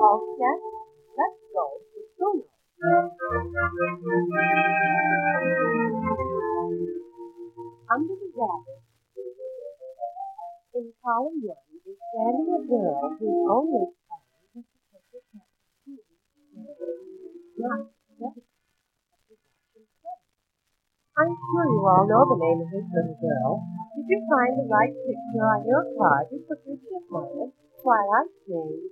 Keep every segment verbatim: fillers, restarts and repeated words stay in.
Oh, yes, let's go to Bruno. Under the rabbit, in column one, is standing a girl whose only plan is to take her cat to school. Not just I'm sure you all know the name of this little girl. Did you find the right picture on your card and put your chip on it while I sing?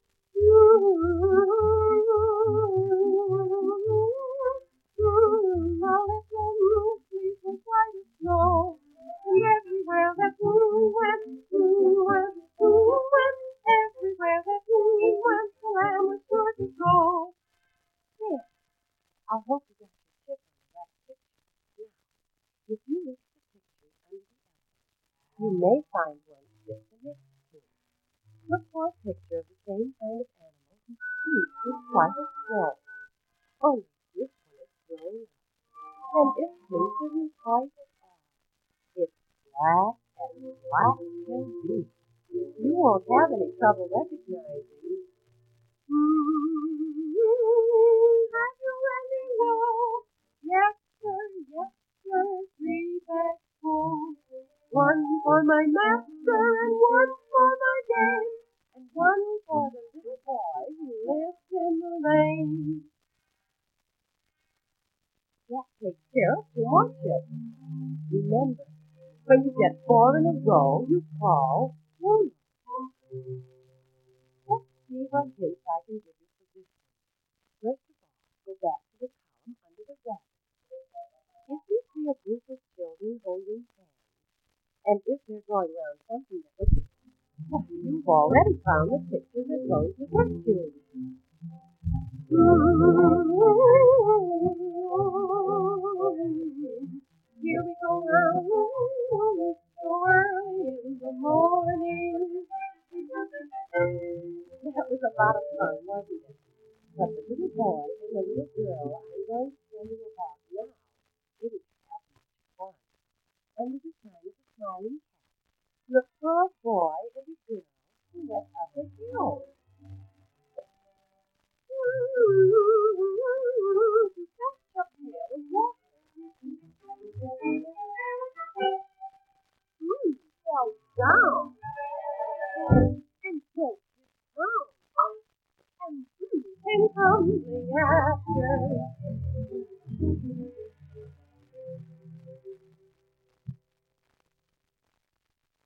Now let them move, please, and white as snow. And everywhere that moon went, moon went, moon went, everywhere that moon went, the lamb was sure to go. There, I hope you got your chip on the right picture. Now, if you look at the pictures under the apple, you may find one just next to it. Look for a picture of the same kind of animal whose feet is quite as small. Only this one is growing up. And its fleece isn't quite as odd. It's black and black can be. You won't have any trouble recognizing. Hmm, have you any more? Yes, sir, yes, sir, three bags full. One for my master and one for my dame, and one for the little boy who lives in the lane. That takes care of two more ships. Remember, when you get four in a row, you call one. Let's see what hints I can give you for this one. First of all, go back to the column under the rabbit. If you see a group of children holding hands, and if they're going around something that looks well, you've already found the picture that goes with that children. Here we go round so early in the morning. That was a lot of fun, wasn't it? But the little boy and the little girl I'm going to tell you about now didn't have much fun. Under the sign of the smiling cat, look for a boy and a girl who went up a hill. That's uphill and walking. Hmm, fell down.